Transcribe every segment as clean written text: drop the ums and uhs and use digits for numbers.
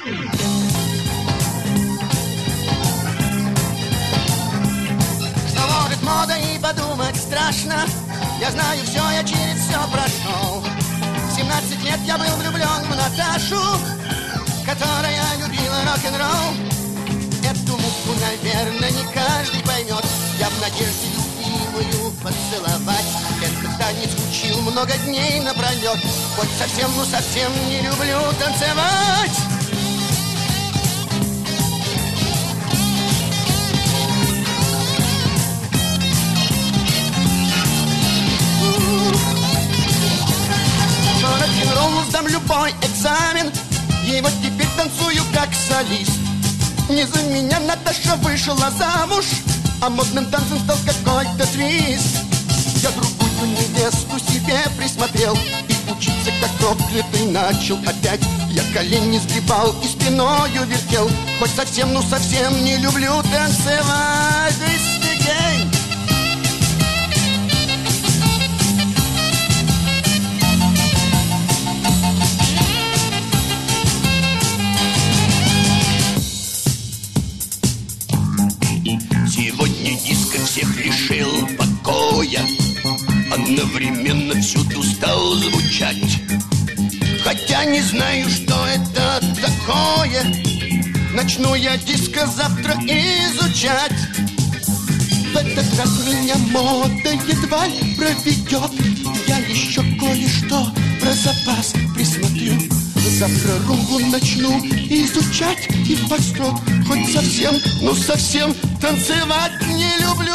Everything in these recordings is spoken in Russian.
Что может мода и подумать страшно. Я знаю все, я через все прошел. В 17 лет я был влюблен в Наташу, которая любила рок-н-ролл. Эту муку, наверное, не каждый поймет. Я в надежде любимую поцеловать этот танец учил много дней напролет. Хоть совсем, ну совсем не люблю танцевать. По рок-н-роллу сдам любой экзамен, и вот теперь танцую как солист. Не за меня Наташа вышла замуж, а модным танцем стал какой-то твист. Я другую невесту себе присмотрел и учиться как проклятый начал опять. Я колени сгибал и спиною вертел, хоть совсем, ну совсем не люблю танцевать. Сегодня диско всех лишил покоя, одновременно всюду стал звучать. Хотя не знаю, что это такое, начну я диско завтра изучать. В этот раз меня мода едва ли проведет. Я еще кое-что про запас присмотрю. Завтра румбу начну изучать и фокстрот. Хоть совсем, ну совсем танцевать не люблю.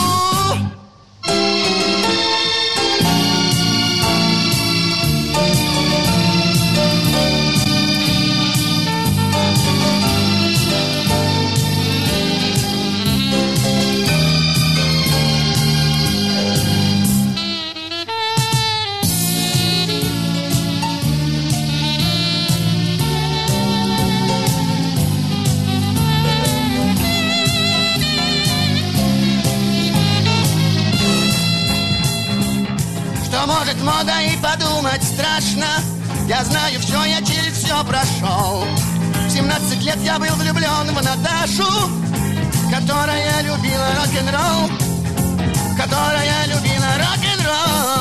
Может мода и подумать страшно. Я знаю все, я через все прошел. В 17 лет я был влюблен в Наташу, которая любила рок-н-ролл, которая любила рок-н-ролл.